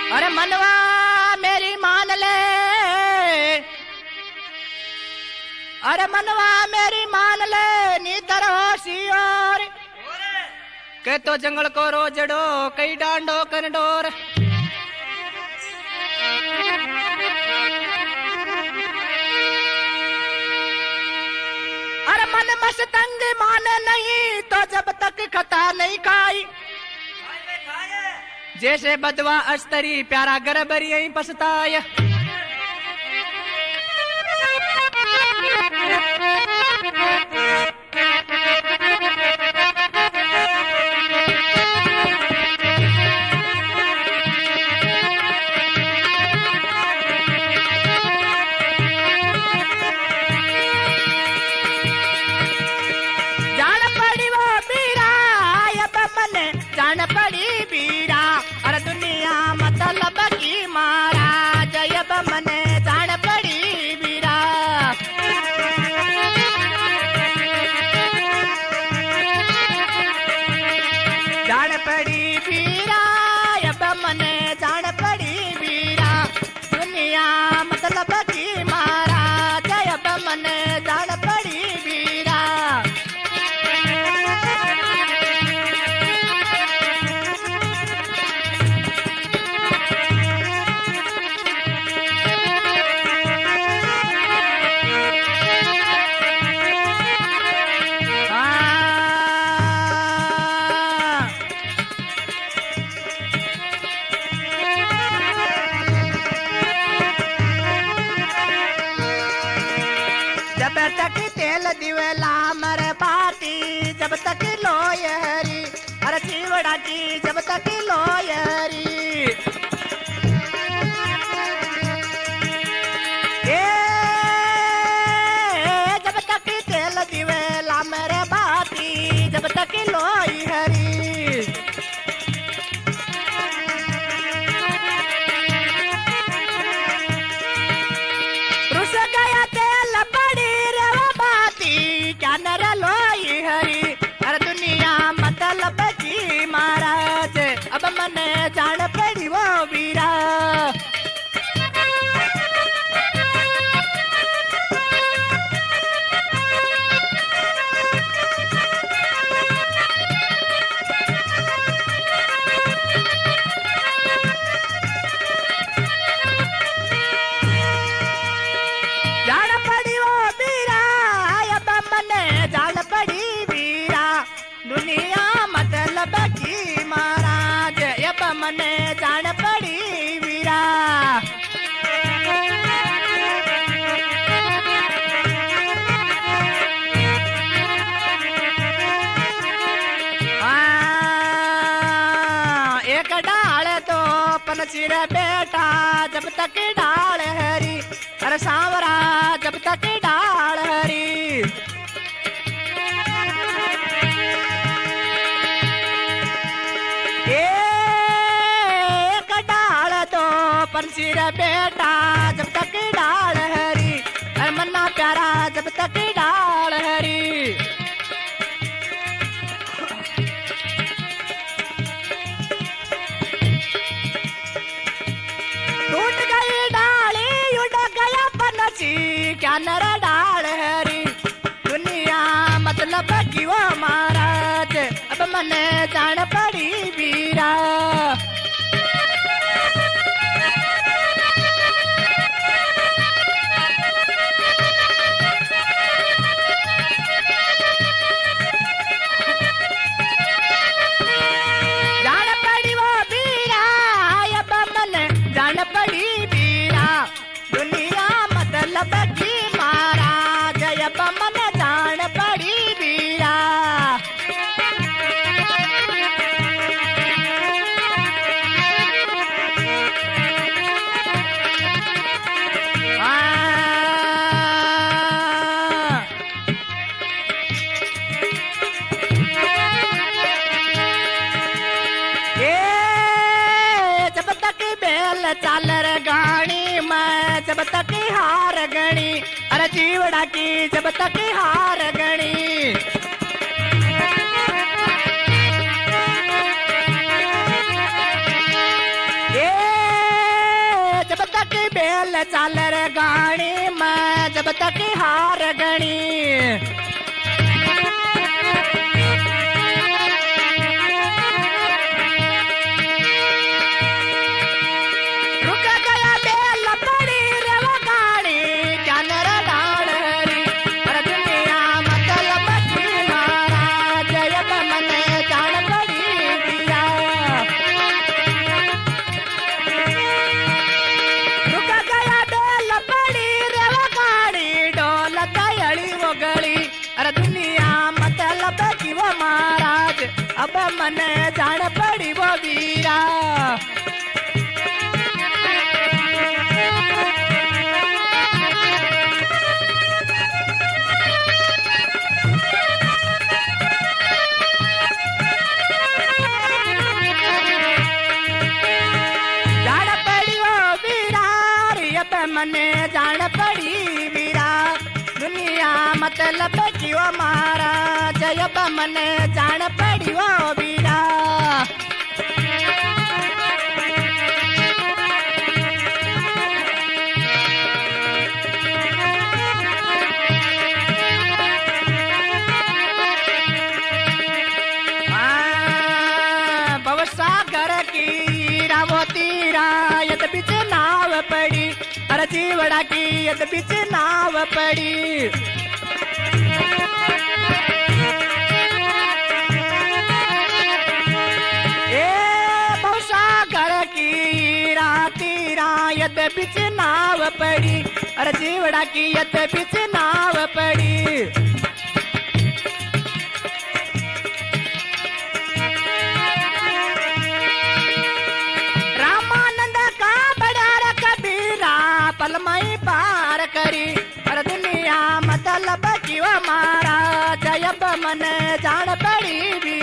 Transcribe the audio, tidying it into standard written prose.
अरे मनवा मेरी मान ले, अरे मनवा मेरी मान ले, नीतर होशियार के तो जंगल को रोजड़ो कई डांडो कर डोर। अरे मन मस्तंग माने नहीं तो जब तक खता नहीं खाई, जैसे बदवा अस्तरी प्यारा गरबरी यही पछताय। जान पड़ी वो बीरा अब मन जान पड़ी बीरा, अरे दुनिया मतलब की मारा जयब मने जान पड़ी बीरा। जान पड़ी बीरा अब मने जान पड़ी बीरा, दुनिया मतलब की मारा जयब मने जान पड़ी बीरा। जब तक तेल दिवेला मर बाती जब तक लोयरी, अरे चिवड़ा की जब तक लोयरी। ए जब तक तेल दिवेला मर बाती जब तक लोयरी। रुस गया तेल बड़ी क्या नर लोई हरी, अरे दुनिया मतलब की महाराज अब मने जान पड़ी वो बीरा। जान पड़ी वो बीरा जान पड़ी वीरा, दुनिया मतलब की महाराज अब मने जान पड़ी वीरा। एक डाल तो पनचिर बेटा जब तक डाल हरी, अरे सांवरा जब तक डाल हरी। एक डाल तो पंसीर बेटा जब तक डाल हरी, अरे मन्ना प्यारा जब तक डाल हरी। टूट गई डाली उड़ गया पनची क्या नर डाल हरी, दुनिया मतलब की वो महाराज अब मने जान पड़ी बीरा। जान पड़ी वो बीरा अब मने जान पड़ी बीरा, दुनिया मतलब की महाराज अब मने जान पड़ी बीरा। जब तक बेल चाल रे गानी मैं जब तक हार गणी, अरे जीवड़ा की जब तक हार गणी। ए बेल चाल रे गाणी मैं जब तक हार गणी रुक गया बेल पड़ी रे वो गाणी क्या नर डाल हरी अरे दुनिया मतलब की महाराज अब मने जान पड़ी दिया रुक गया बेल पड़ी रे वो गाड़ी डोल दयड़ी वो गली अरे दुनिया मतलब की वो महाराज अब मने जान पड़ी वो वीरा मने जान पड़ी वीरा दुनिया मतलब क्यों मारा जब मने जान पड़ी वो वीरा भवसागर की रावती रायत बीच नाव पड़ी अरे जीवड़ा की यद बीच नाव पड़ी ए भवसागर की राती रायत बीच नाव पड़ी अरे जीवड़ा की यद बीच नाव पड़ी पलमई पार करी पर दुनिया मतलब क्यों मारा जब मन जान पड़ी भी